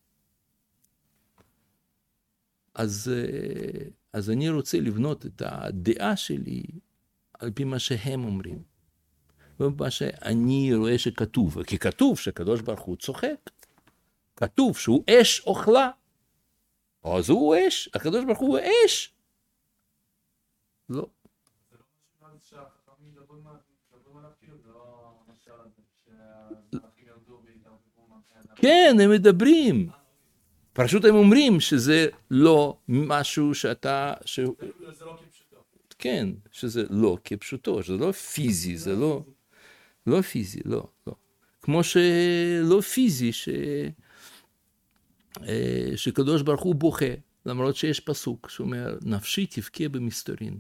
אז, אה, אז אני רוצה לבנות את הדעה שלי על פי מה שהם אומרים. ומה שאני רואה שכתוב, כי כתוב שקדוש ברוך הוא צוחק. כתוב שהוא אש אוכלה. אז הוא אש, הקדוש ברוך הוא אש. לא. זה לא משהו שהחכמים מדברים עליו, כאילו, זה לא משל הזה, שהחכמים ירדו והתערבבו מהבחינה. כן, הם מדברים. פשוט הם אומרים שזה לא משהו שאתה... ש... זה לא כפשוטו. כן, שזה לא כפשוטו, שזה לא פיזי, זה לא... לא פיזי, לא, לא. כמו שלא פיזי, ש... שקדוש ברוך הוא בוכה, למרות שיש פסוק שאומר, נפשי תבכה במסתורין.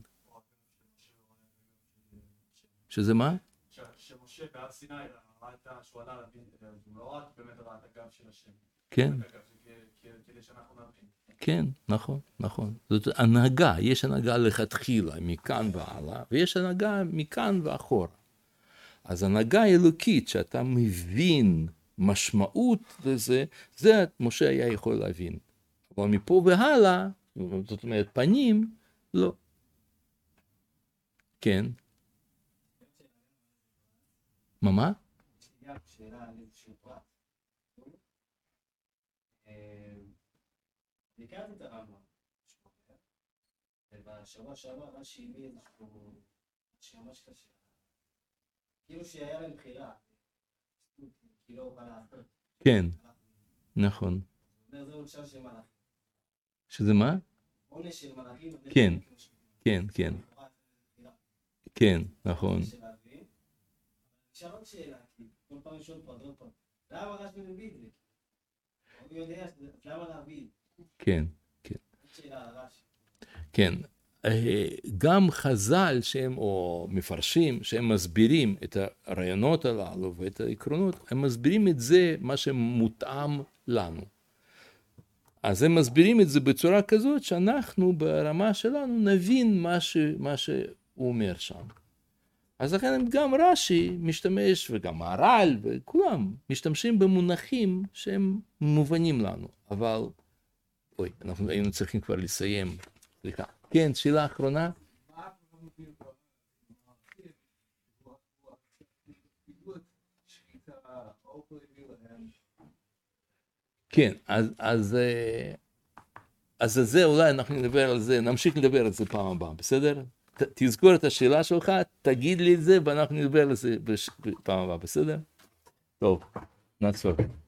שזה מה? שמשה בהר סיני ראה את שהוא עלה להבין, הוא לא רק באמת ראה את הגב של השם. כן. כדי שאנחנו נבין. כן, נכון, נכון. זאת הנהגה, יש הנהגה לכתחילה, מכאן והלאה, ויש הנהגה מכאן ואחורה. אז הנהגה אלוקית, שאתה מבין משמעות לזה, זה משה היה יכול להבין. אבל מפה והלאה, זאת אומרת, פנים, לא. כן. מה מה? שאלה על איזשהו פרט. הכרתי את הרמב"ם, ובשבוע שעבר רש"י הביא איזשהו ממש קשה. כאילו שהיה להם בחירה, כאילו הוא בא לעשות. כן, נכון. זה עונשם של מלאכים. שזה מה? עונש של מלאכים. כן, כן, כן. כן, נכון. אפשר עוד שאלה, כי כל פעם שואל פה, עוד פעם, למה רש"י מביא את זה? הוא יודע, למה להביא? כן, כן. שאלה על רש"י. כן. גם חז"ל שהם, או מפרשים, שהם מסבירים את הרעיונות הללו ואת העקרונות, הם מסבירים את זה, מה שמותאם לנו. אז הם מסבירים את זה בצורה כזאת, שאנחנו ברמה שלנו נבין מה, ש, מה שהוא אומר שם. אז לכן גם רש"י משתמש, וגם מהר"ל, וכולם משתמשים במונחים שהם מובנים לנו. אבל, אוי, אנחנו היינו צריכים כבר לסיים. סליחה. כן, שאלה אחרונה. כן, אז, אז, אז זה אולי אנחנו נדבר על זה, נמשיך לדבר על זה פעם הבאה, בסדר? ת, תזכור את השאלה שלך, תגיד לי את זה, ואנחנו נדבר על זה בפעם הבאה, בסדר? טוב, נעצור.